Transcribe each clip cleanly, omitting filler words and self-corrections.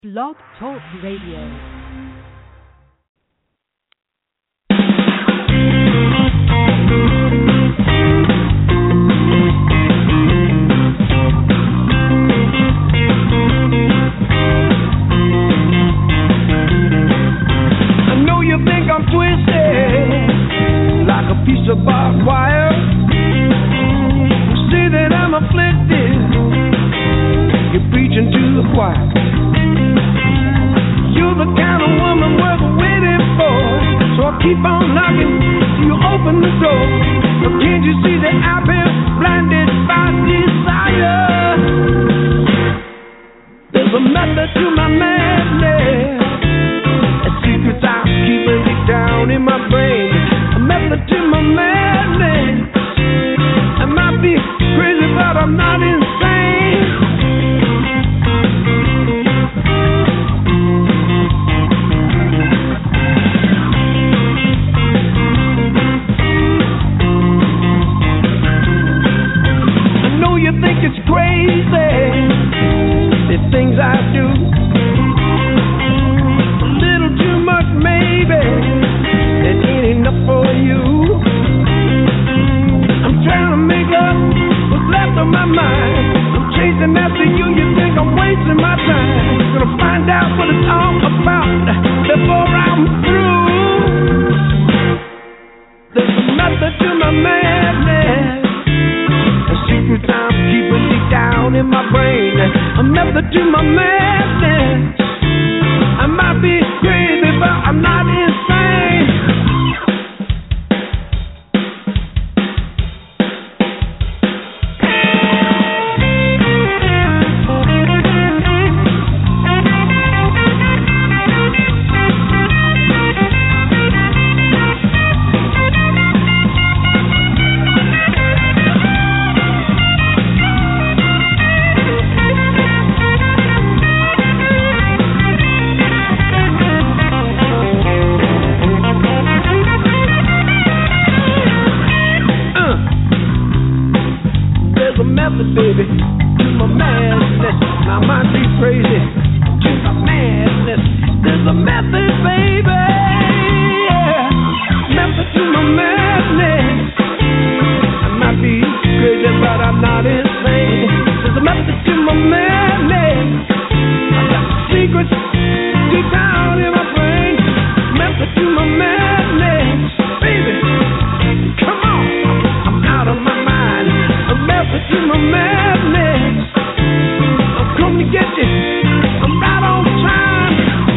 Blog Talk Radio. Barbed wire. Say that I'm afflicted. You're preaching to the choir. You're the kind of woman worth waiting for. So I keep on knocking till you open the door. But can't you see that I've been blinded by desire? There's a method to my madness. A secret I'm keeping it down in my brain. Method to my madness. I might be crazy, but I'm not insane. I know you think it's crazy, the things I do. A little too much, maybe. It ain't enough for you. I'm trying to make up what's left on my mind. I'm chasing after you. You think I'm wasting my time? Gonna find out what it's all about before I'm through. There's a method to my madness. A secret I'm keeping deep down in my brain. A method to my madness. I might be crazy, but I'm not insane. Baby, to my madness. I might be crazy. To my madness. There's a method, baby. Yeah. Method to my madness. I might be crazy, but I'm not insane. There's a method to my madness. I got secrets deep down in my brain. Method to my madness, baby. Come on, I'm out of my mind. A method to my madness. I'm coming to get you. I'm right on time.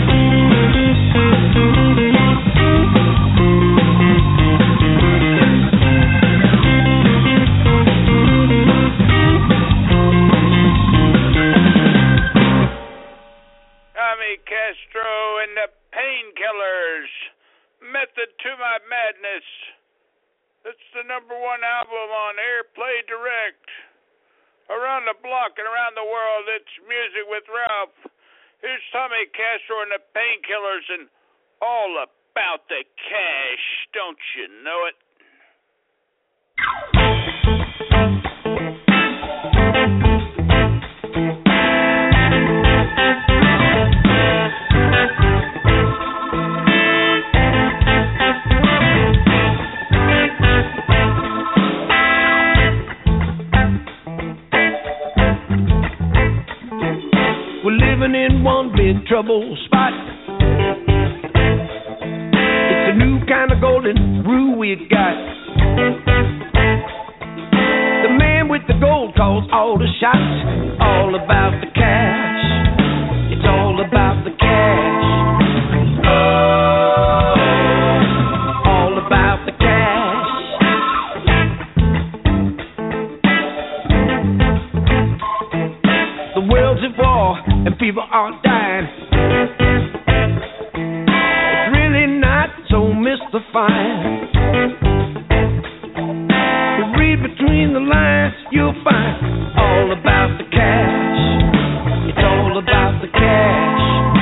Tommy Castro and the Painkillers. Method to my madness. It's the #1 album on Airplay Direct. Around the block and around the world, it's Music with Ralph. Here's Tommy Castro and the Painkillers and All About the Cash. Don't you know it? We're living in one big trouble spot. It's a new kind of golden rule we got. The man with the gold calls all the shots. All about the cash. It's all about the cash. All about the cash. The world's at war and people are dying. It's really not so mystifying. You read between the lines, you'll find all about the cash. It's all about the cash.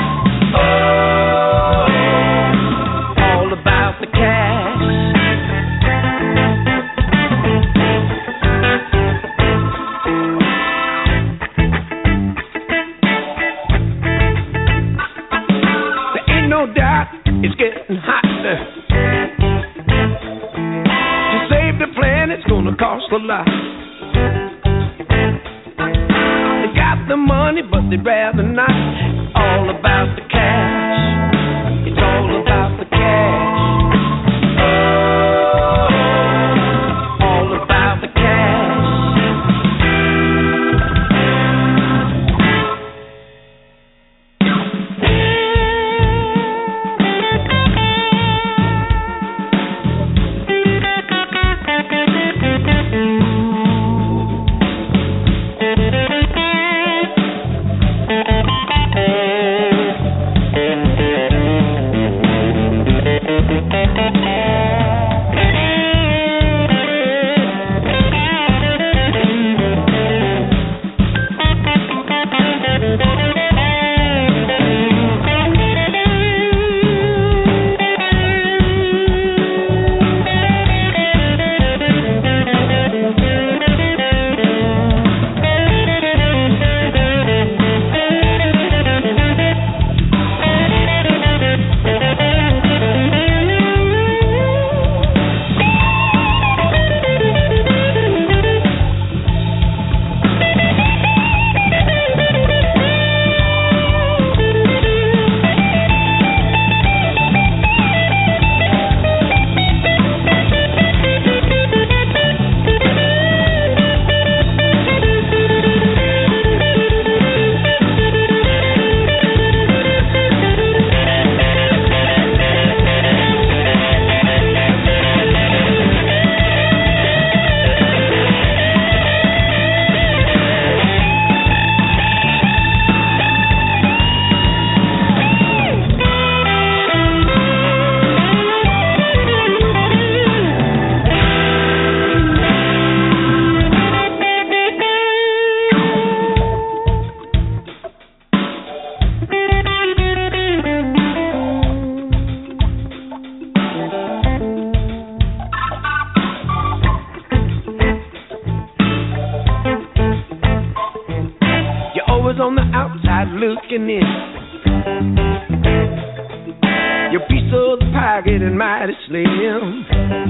All about the cash. It's getting hot. To save the planet's gonna cost a lot. They got the money, but they'd rather not. All about the cash. It's all about the cash. All about the cash. On the outside looking in, your piece of the pie getting mighty slim.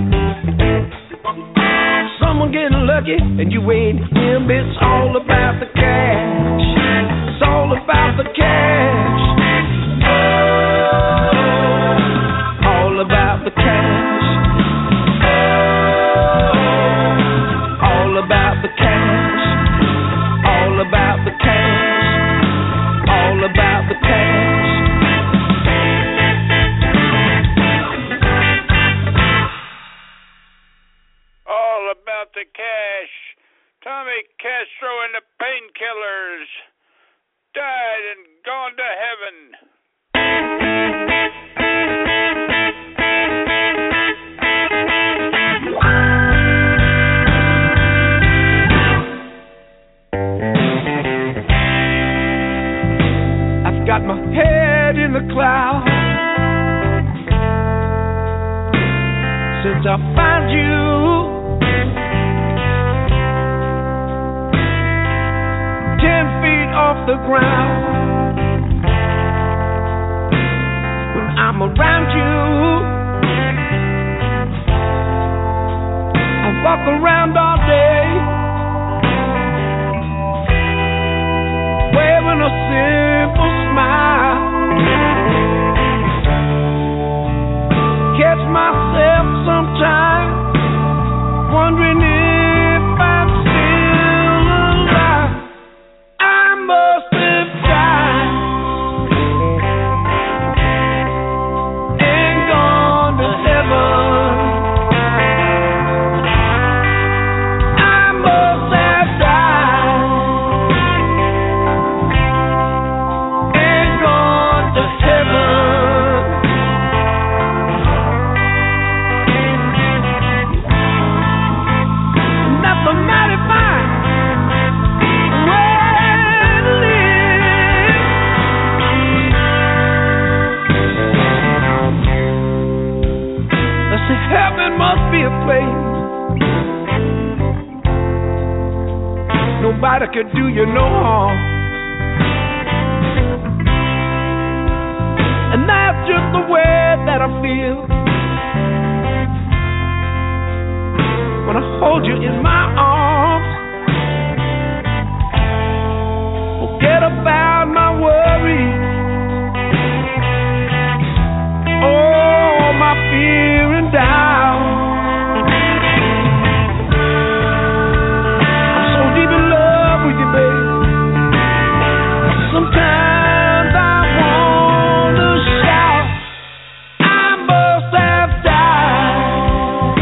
Someone getting lucky and you ain't him. It's all about the cash. It's all about the cash. All about the cash. All about the cash. All about the cash. All about the cash. All about the cash. Tommy Castro and the Painkillers died and gone to heaven. Got my head in the clouds since I found you. 10 feet off the ground. When I'm around you, I walk around all day, waving a simple smile. Catch myself sometimes wondering if I'm still alive. I must have died and gone to heaven. I must have died and gone to heaven. That's a mighty fine way to live. I said heaven must be a place nobody could do you no harm. And that's just the way that that I feel when I hold you in my arms. Forget about my worries, oh, my fear and doubt. I'm so deep in love with you, babe. Sometimes I want to shout, I must have died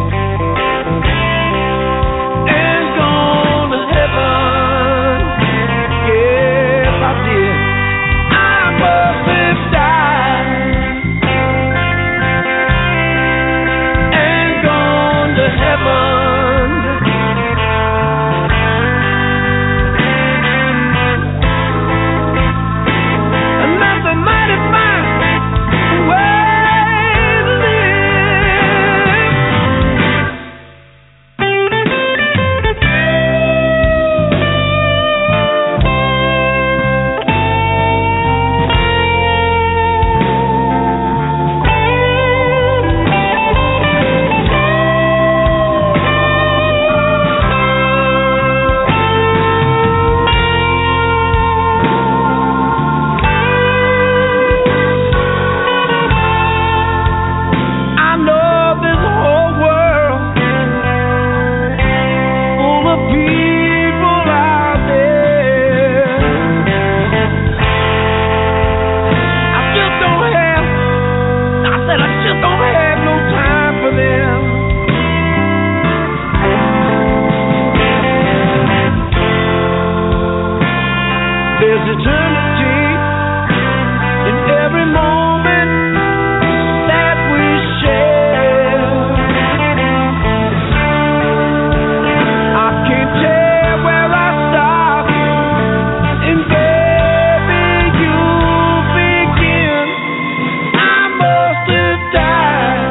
and gone to heaven. Yes, I did. I must have died and gone to heaven. And that's a mighty fine way to I know this whole world full of people out there. I just don't have, I said I just don't have no time for them. There's eternity in every moment that we share. I can't tell where I stop, and baby, you begin. I must have died,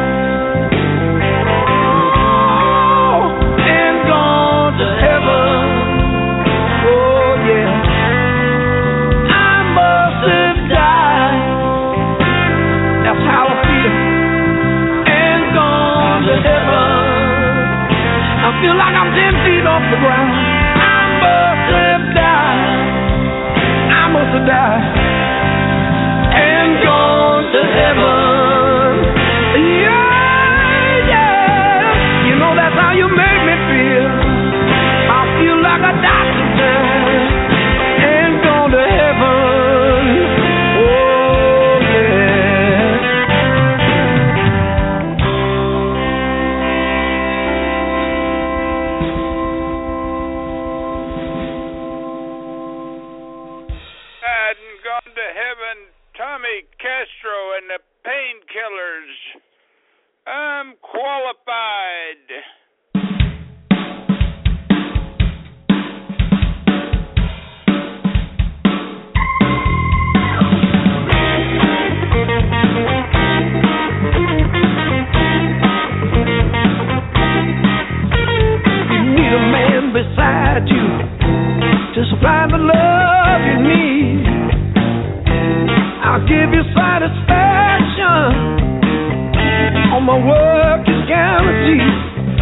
oh, and gone to heaven. Oh yeah, I must have died. That's how I feel, and gone to heaven. I feel like I'm 10 feet off the ground. I must have died. I must have died and gone to heaven. Yeah, yeah. You know that's how you make me feel. I feel like I died sometimes and gone to heaven. Oh yeah. Hadn't gone to heaven. Tommy Castro and the Painkillers. I'm qualified. You need a man beside you to supply the love you need. I'll give you satisfaction. All my work is guaranteed.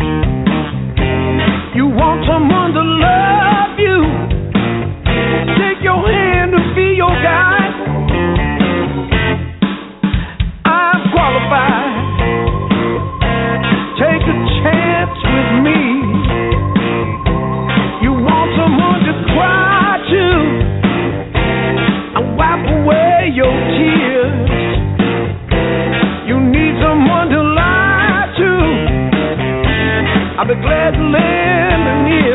You want someone to love you. Take your hand and be your guide. I'm qualified. Take a chance with me. You want someone to cry to. I'll wipe away your tears. You need someone to lie to. I'll be glad to lend an ear.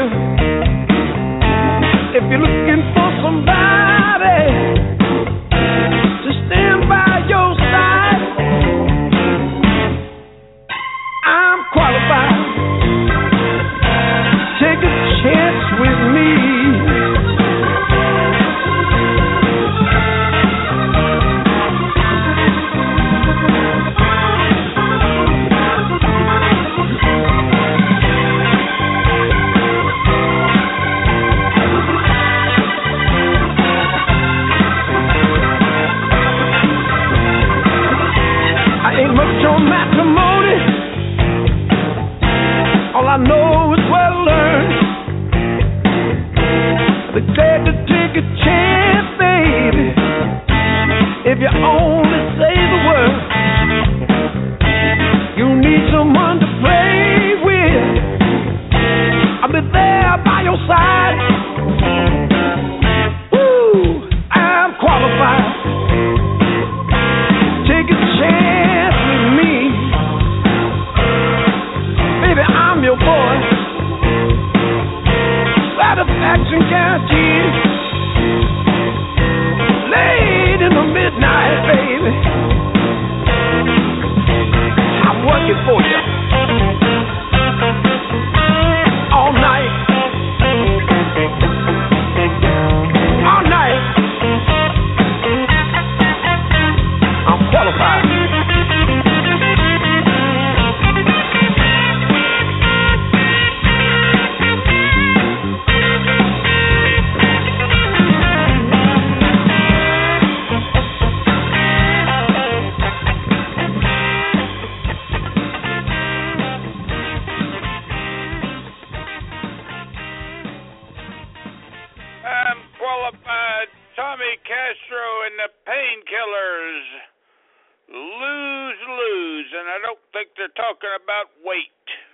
If you're looking for somebody to stand by your side, I'm qualified. Take a chance with me. If you only say the word, you need someone to play with. I'll be there by your side. Woo, I'm qualified. Take a chance with me. Baby, I'm your boy. Satisfaction guaranteed. Late in the midnight, baby, I'm working for you all night, all night. I'm qualified. Tommy Castro and the Painkillers. Lose, and I don't think they're talking about weight.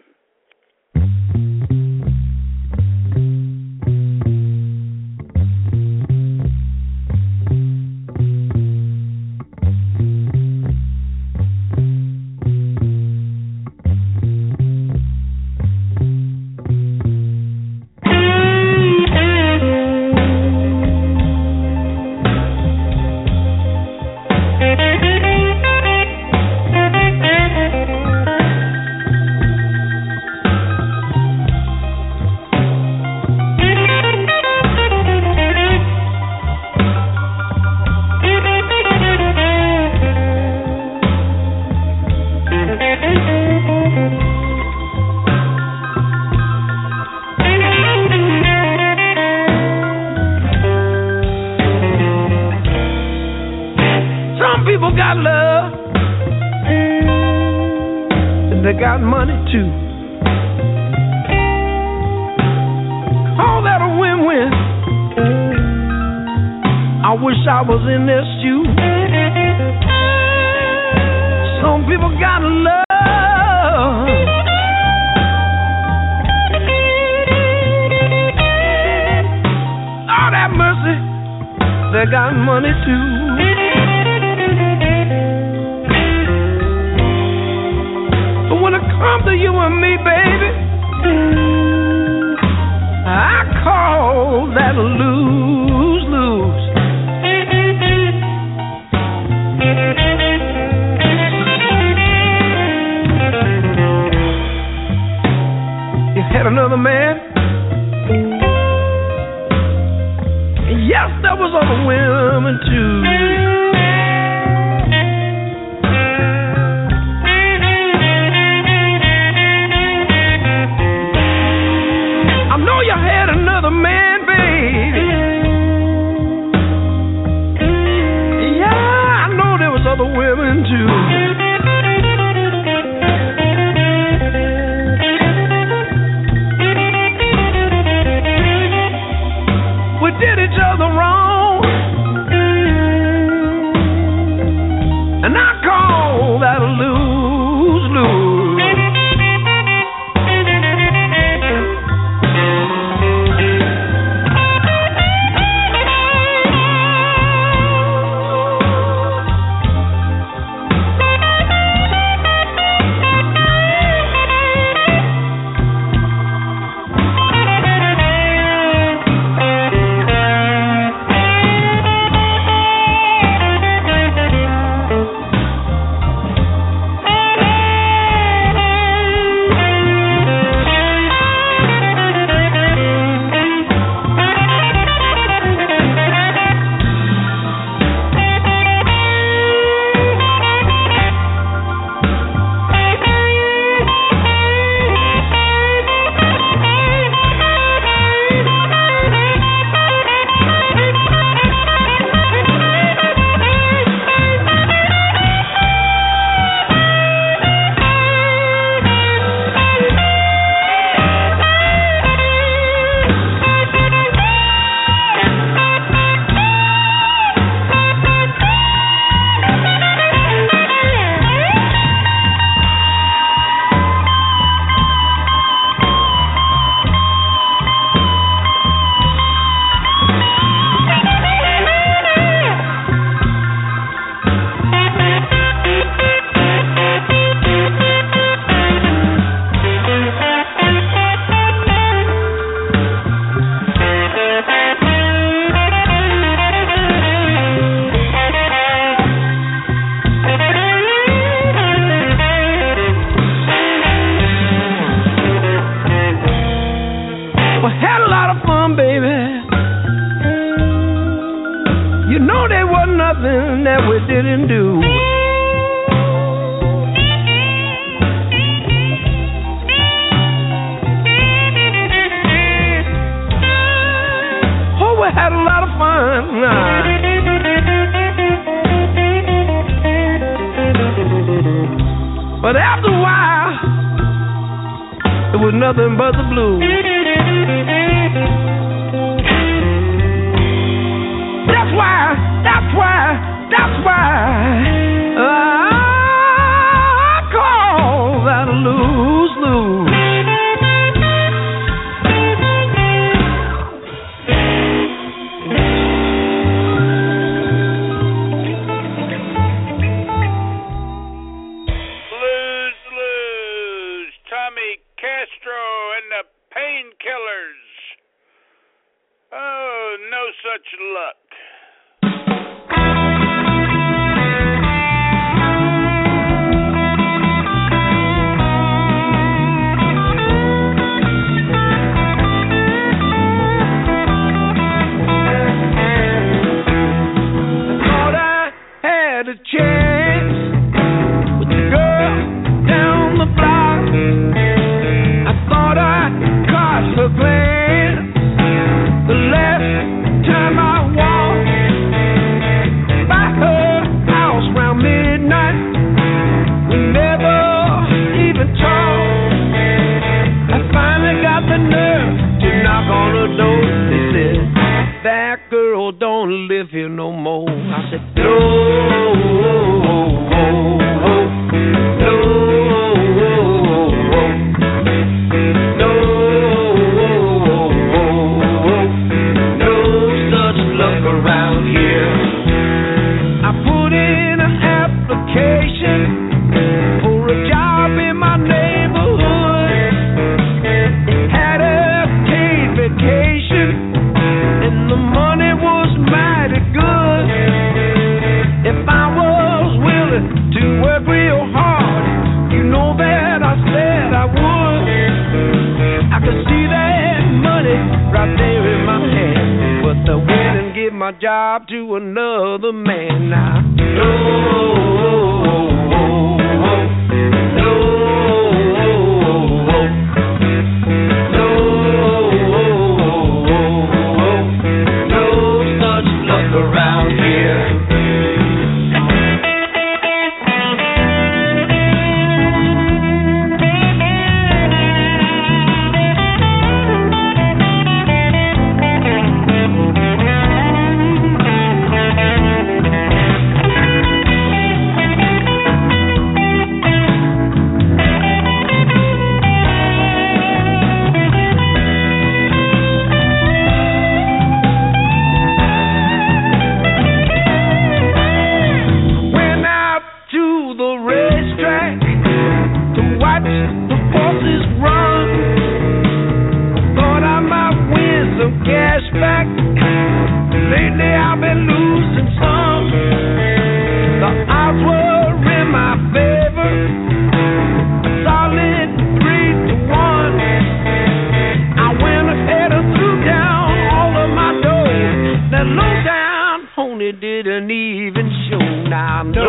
Got love, and they got money too. All that a win-win. I wish I was in their shoes. Some people got love, Lord have mercy, they got money too. Come to you and me, baby, I call that a lose-lose. You had another man, yes, there was other women too. Another man, baby. Yeah, I know there was other women too. We did each other wrong, and I call that a lose-lose. can do. Oh, we had a lot of fun. But after a while, it was nothing but the blues. That's why I call that a lose-lose. Lose, Tommy Castro and the Painkillers. Oh, no such luck. Don't live here no more. I said, no, no such luck around here. I put in an application for a job in my neighborhood. It had a paid vacation and the money was mighty good. If I was willing to work real hard, you know that I said I would. I could see that money right there in my hand, but I went and give my job to another man. Now, around here. Didn't even show. Now, no.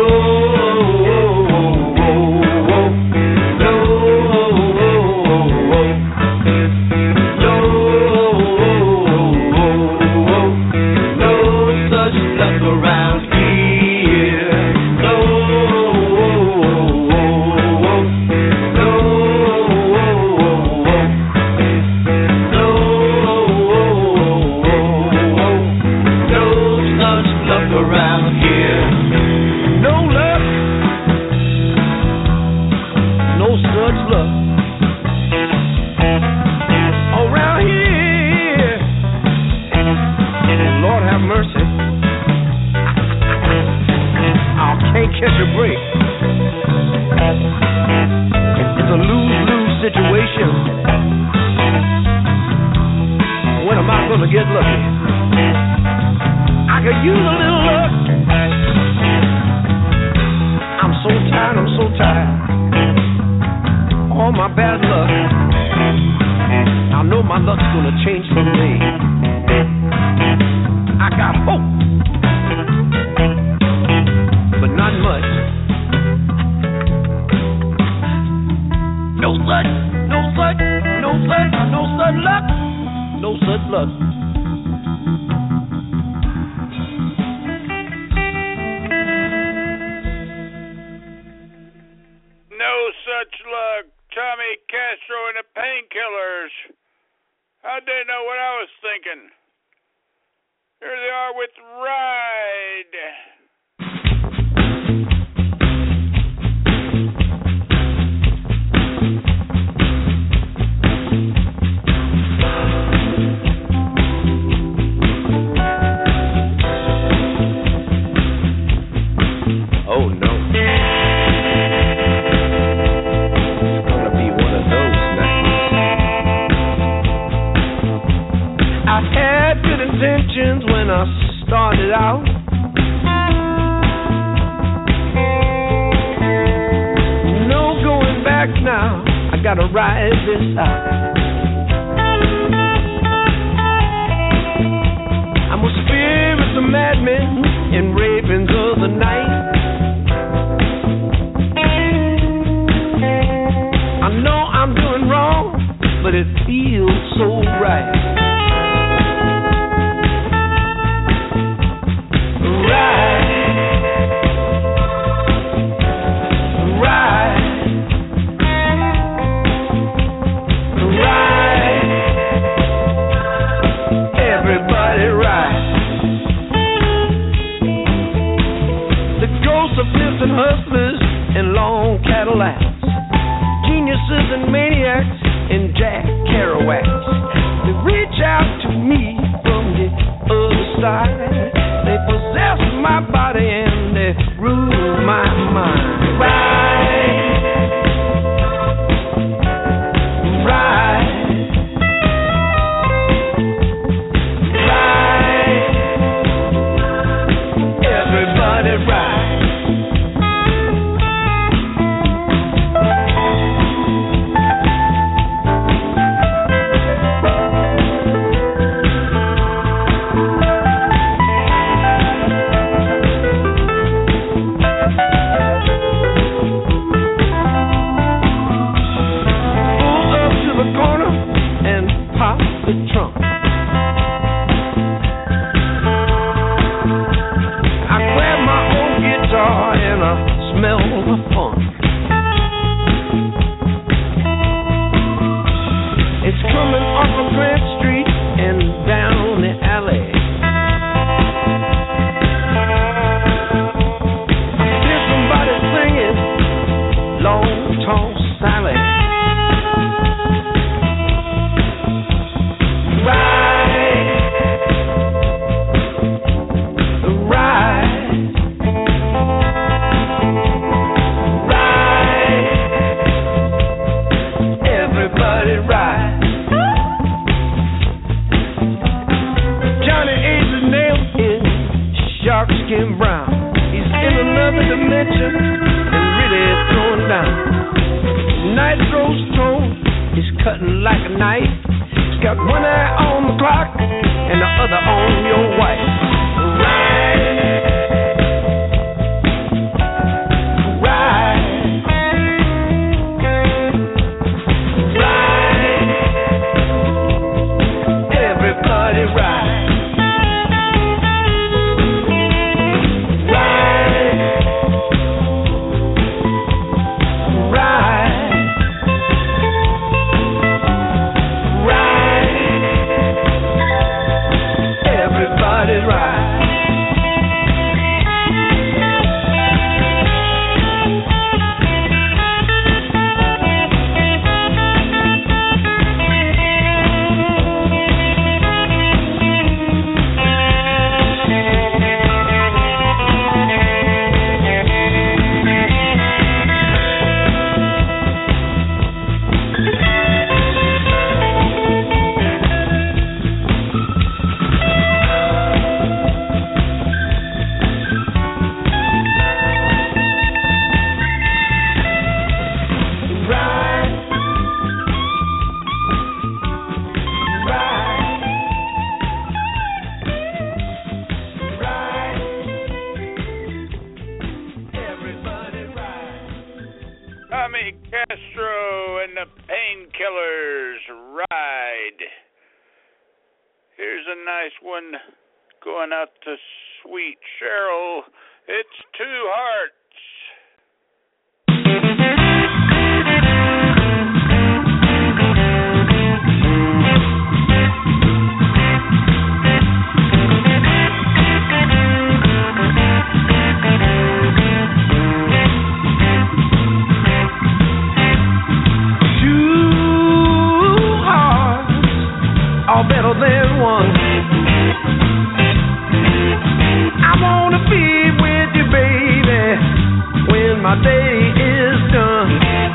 But not such, no such, no such, no such luck, no such luck. No such luck. Tommy Castro and the Painkillers. How'd they know what I was thinking? Here they are with Ride. Oh no. It's gonna be one of those nights. I had good intentions when I started out. No going back now. I gotta ride this out. I'm a spirit of madmen and ravens of the night. I know I'm doing wrong, but it feels so right. Hustlers and long Cadillacs, geniuses and maniacs and Jack Kerouacs. They reach out to me from the other side. They possess my body and they rule my mind. Tommy Castro and the Painkillers, Ride. Here's a nice one going out to Sweet Cheryl. It's Two Hearts. All better than one. I wanna be with you, baby, when my day is done.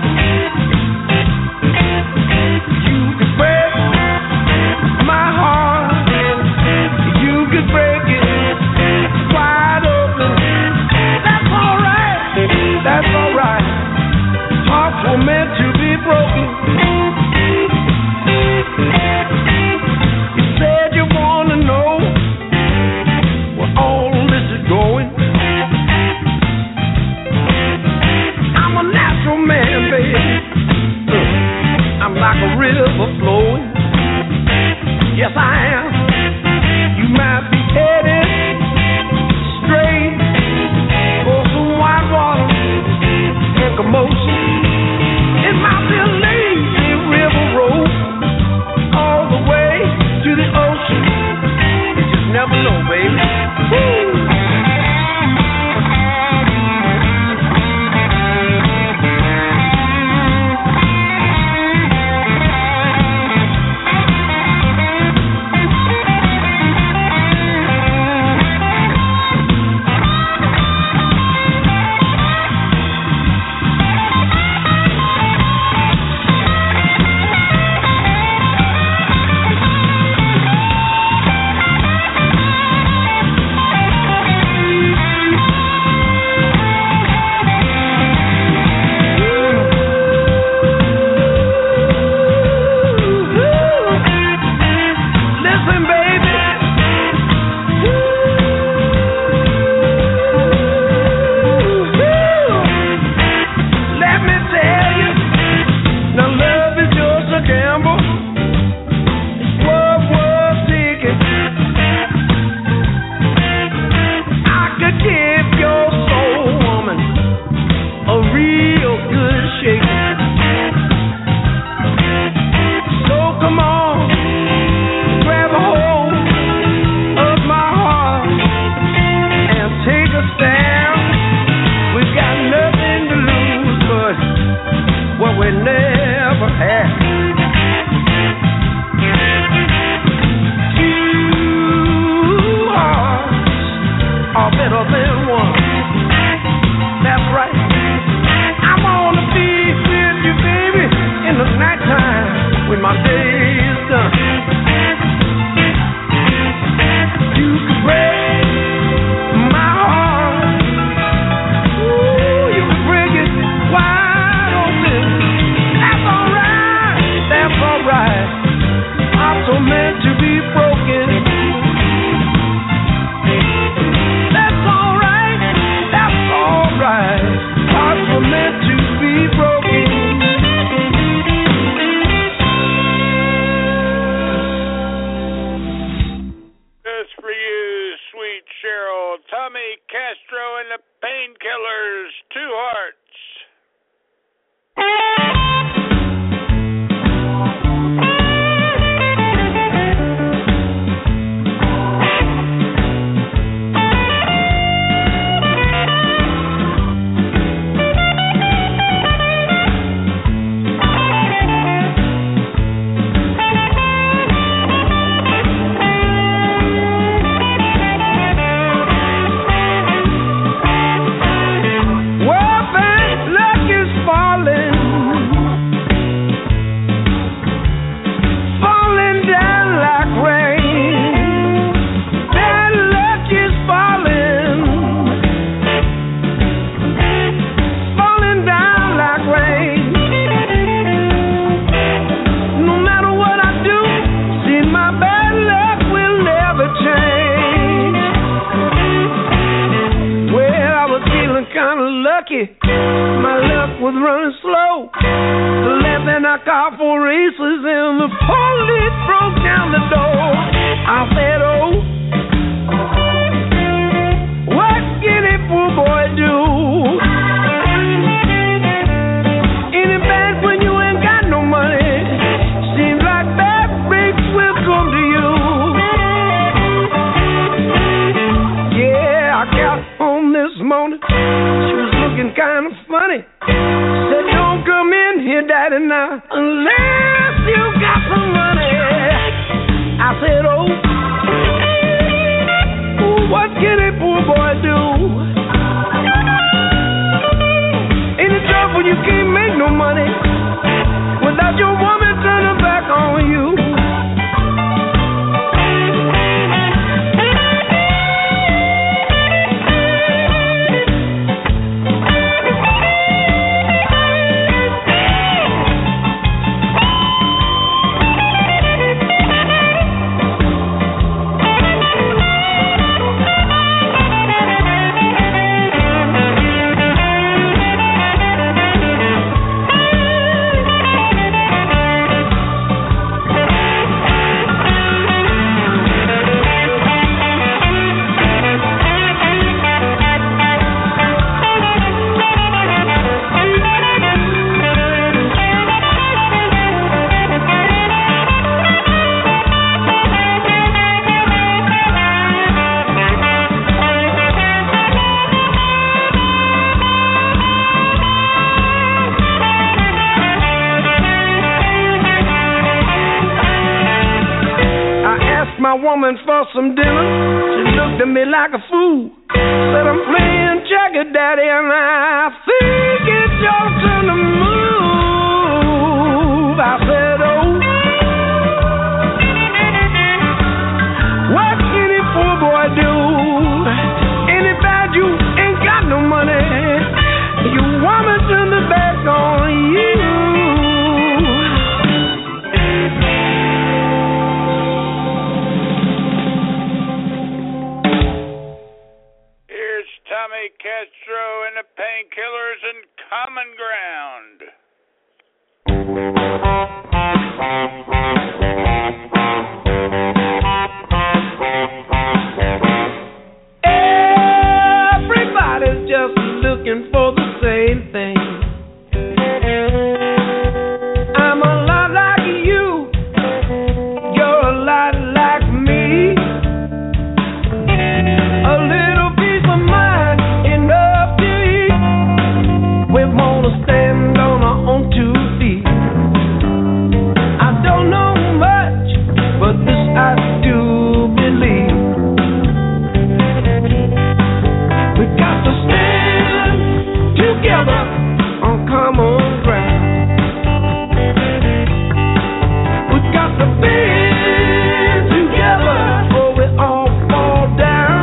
You can break my heart, you can break it wide open. That's alright. Hearts were meant to be broken. Like a river flowing, yes I am. You might be headed straight for some white water and commotion. It might be a lazy river road all the way to the ocean. You just never know, baby. Woo! lucky. My love truck was running slow. The left and I caught 4 races and the police broke down the door. I said, oh, what can a poor boy do? Ain't it bad when you ain't got no money? Seems like bad breaks will come to you. Yeah, I got home this morning. She was looking kind of funny. Said, don't come in here, Daddy, now, unless you got some money. I said, oh, what can a poor boy do? Ain't it tough when you can't make no money without your woman turning back on you? My woman for some dinner, she looked at me like a fool. Said, I'm playing checkers, Daddy, and I think it's your turn to move. I said, oh, what can a poor boy do? Ain't it bad you ain't got no money? Your woman turned her back on you. Tommy Castro and the Painkillers and Common Ground. Everybody's just looking for the same thing. I'm a lot like you. You're a lot like me. A little piece of mind enough to eat. We wanna stand on our own 2 feet. I don't know much, but this I do believe. We got to stand together on common ground. We got to band together or we all fall down.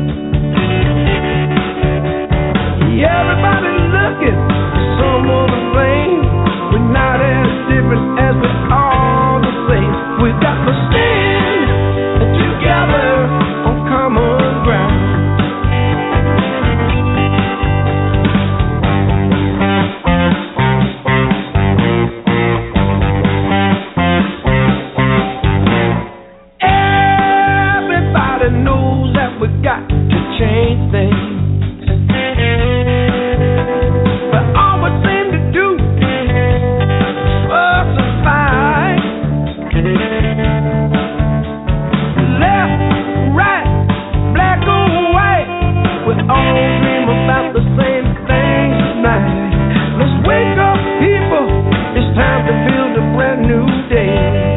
Everybody looking for someone to blame. We're not as different as we are the same. We got to stand together on common ground. Everybody knows that we got to change things. But all we seem to do is fuss and fight. Left, right, black or white, we all dream about the same thing tonight. Let's wake up, people. It's time to build a brand new day.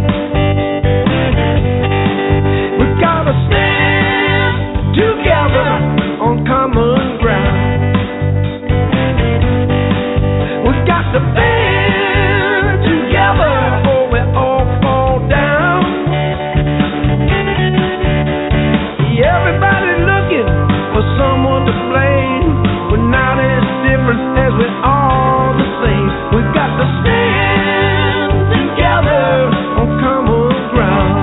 We gotta stand together on common ground. We got to band together or we all fall down. Everybody looking for someone to blame. We're not as different as we are the same. We got to stand together on common ground.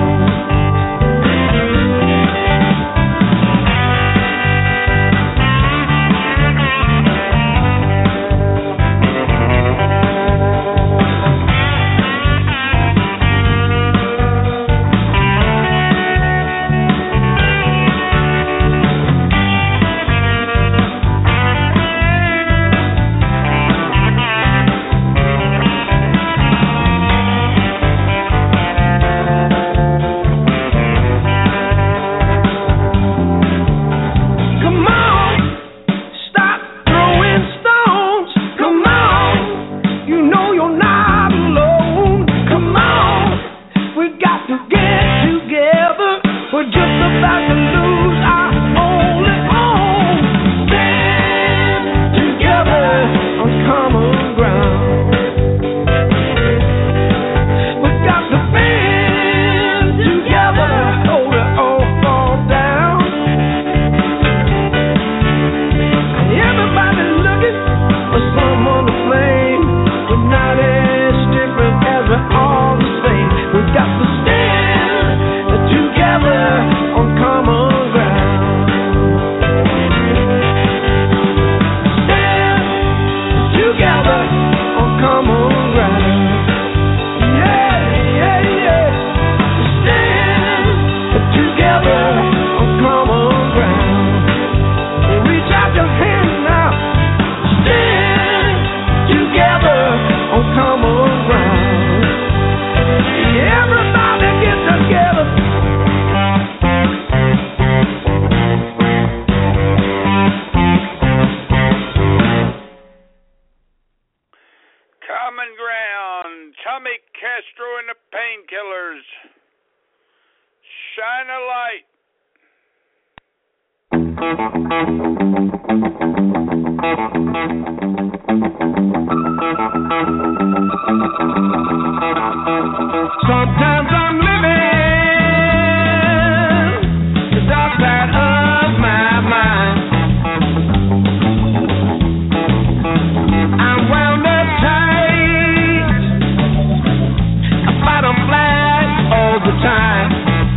Castro and the Painkillers. Shine a light. Sometimes I'm living the dark side of my mind. I'm wound up tight. I fight on flat all the time.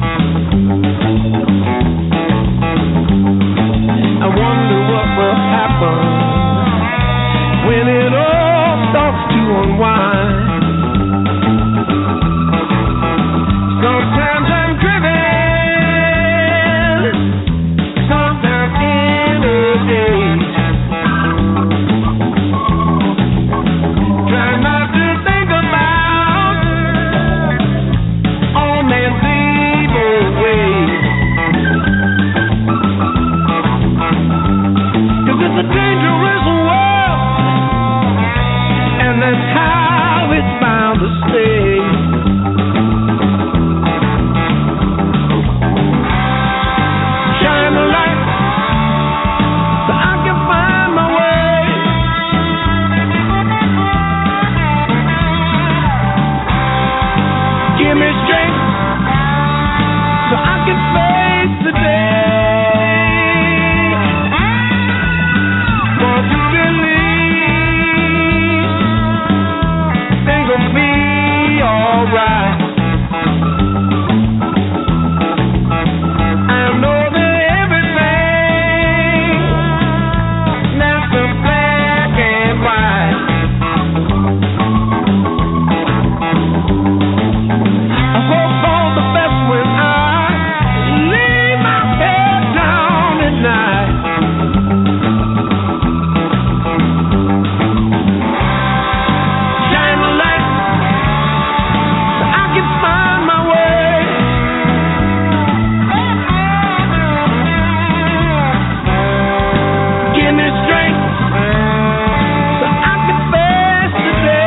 I wonder what will happen when it all starts to unwind. Sometimes I'm driven, sometimes in a daze. Try not to think about all man's evil ways. 'Cause it's a dangerous world, and that's how it's bound to stay. Shine the light so I can find my way. Give me strength so I can face the day. Want to believe things will be alright. I know that everything not so black and white. I hope for the best when I lay my head down at night. Shine the light so I can find my way. Give me strength so I can face the day.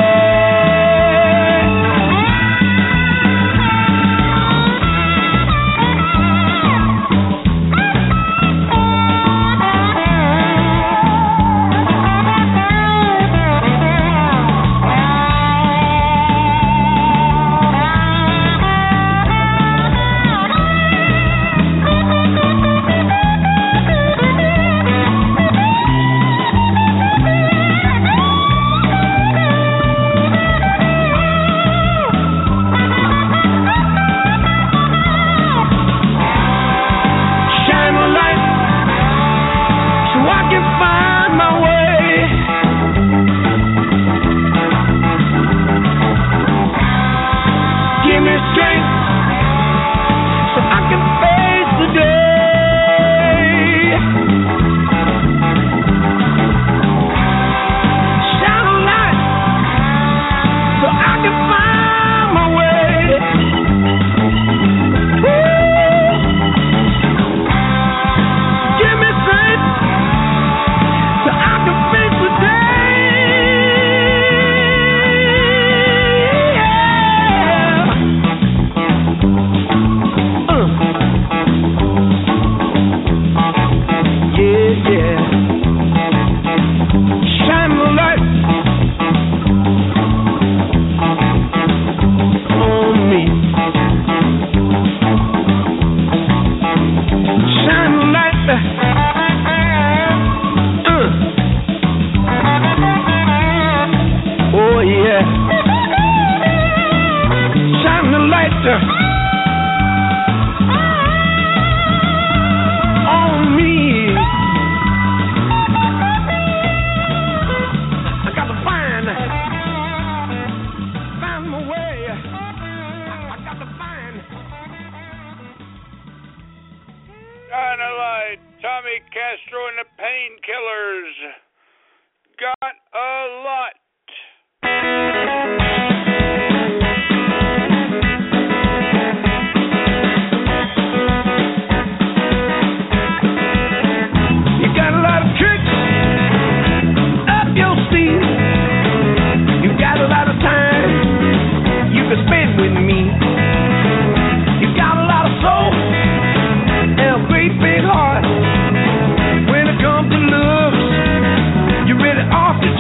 Shine the light so I can find my way. Give me strength so I can face the day. Shine a light so I can find my way. Woo! Give me strength so I can face the day. Yeah, yeah. Shine the light on me. Shine the light. Oh yeah. Shine the light on me. I got to find my way. I got to find. Shine a light. Tommy Castro and the Painkillers. Got a lot. You got a lot of tricks up your sleeve. You got a lot of time. You can spend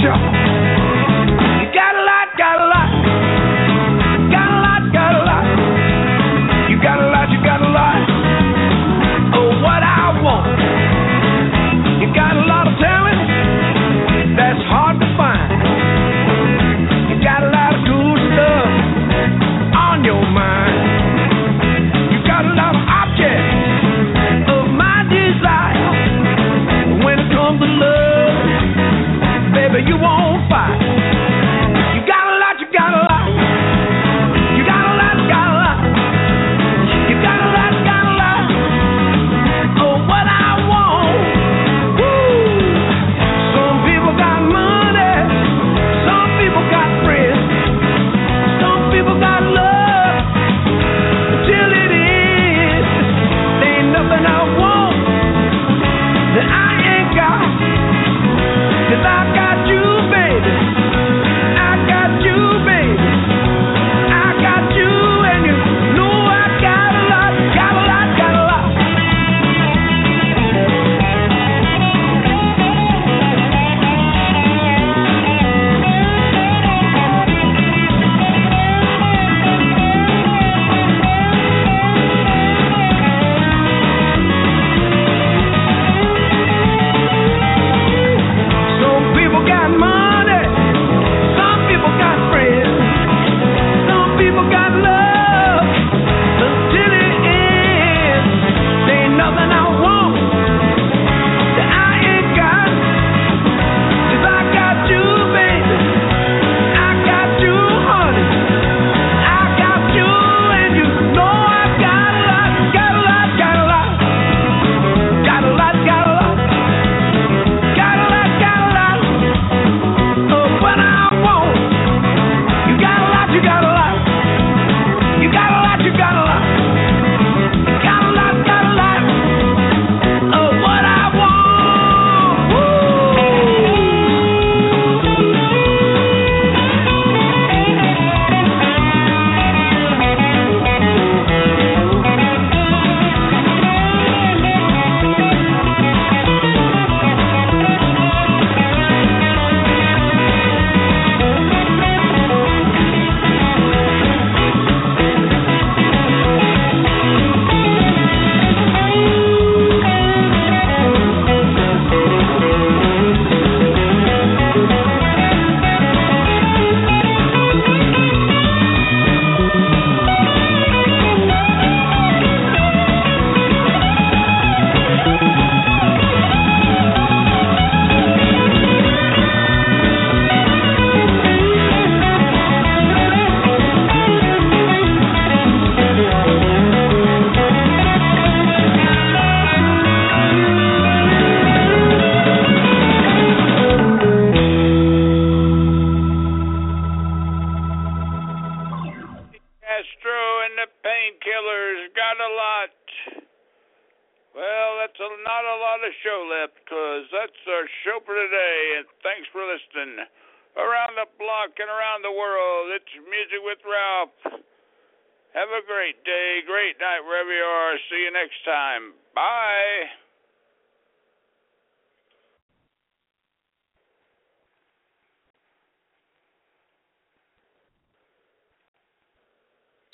sure. You got a lot, got a lot. Got a lot, got a lot. You got a lot, you got a lot. Oh, what I want. You got a lot of talent that's hard to find. You got a lot of cool stuff on your mind. You got a lot of objects of my desire. When it comes to love, baby, you won't fight. You got a lot, you got a lot. You got a lot, got a lot. You got a lot, got a lot. Oh, what I want. Woo! Some people got money. Some people got friends. Some people got love. Till it is. There ain't nothing I want that I ain't got. 'Cause I got you, baby. I got you, baby. I got you, and you know I got a lot, got a lot, got a lot. Some people got money. Some people got friends. Some people got love. Until it ends, there ain't nothing I want that I ain't got. 'Cause I got you, baby. I got you, honey. I got you, and you know I got a lot, got a lot, got a lot. Got a lot, got a lot. Got a lot, got a lot. Oh, what I want. You got a lot, you got a lot. You got a lot, you got a lot. Got a lot, got a lot. Oh, what I want. Woo! Castro and the Painkillers got a lot. Well, that's not a lot of show left, 'cause that's our show for today. And thanks for listening. Around the block and around the world, it's Music with Ralph. Have a great day, great night, wherever you are. See you next time. Bye.